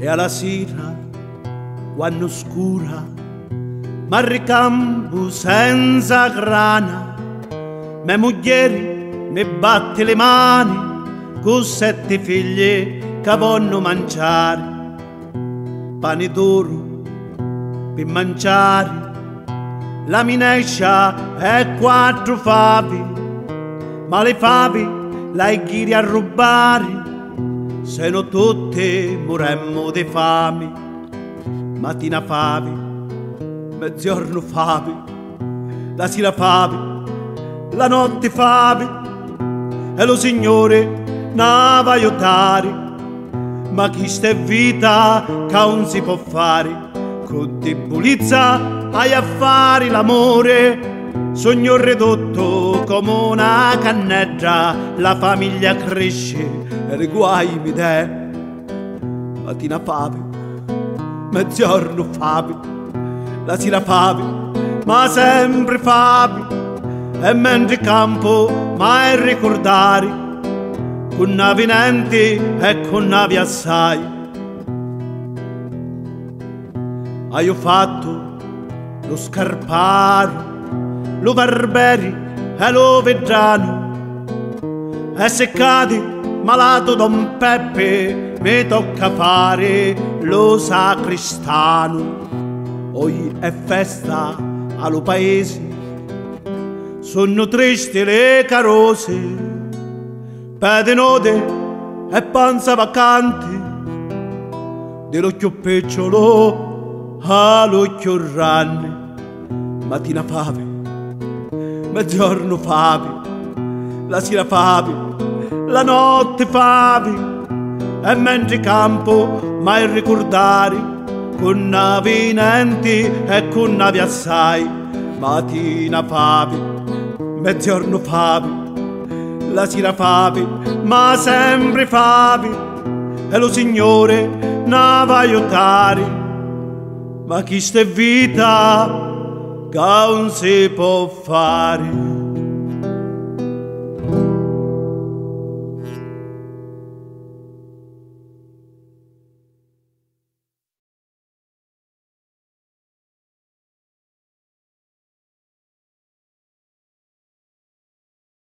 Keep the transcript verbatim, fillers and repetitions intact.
e alla sera, quando scura, ma ricampo senza grana, me moglie mi batte le mani con sette figlie che vogliono mangiare, pane d'oro per mangiare, la minescia e quattro favi, ma le favi la ghiri a rubare, se no tutte moremmo di fame. Mattina favi, mezzogiorno favi, la sera favi, la notte favi, e lo Signore n'ava aiutare, ma chi sta è vita che non si può fare, con debolezza hai a fare l'amore. Sogno ridotto come una cannetta, la famiglia cresce e le guai mi dà. Mattina favi, mezzogiorno favi, la sera favi, ma sempre favi, e mentre campo mai ricordare, con navi nenti e con navi assai. Hai fatto lo scarparo, lo barberi e lo vedrano, e se cadi malato Don Peppe mi tocca fare lo sacristano. Oggi è festa allo paese, sono tristi le carose, pedinode e panza vacante, dell'occhio picciolo all'occhio ranne. Mattina favi, mezzogiorno favi, la sera favi, la notte favi, e mentre campo mai ricordare, con navi nenti e con navi assai. Mattina favi, mezzogiorno favi, la sera favi, ma sempre favi, e lo Signore n'ava aiutare, ma chi sta è vita che non si può fare.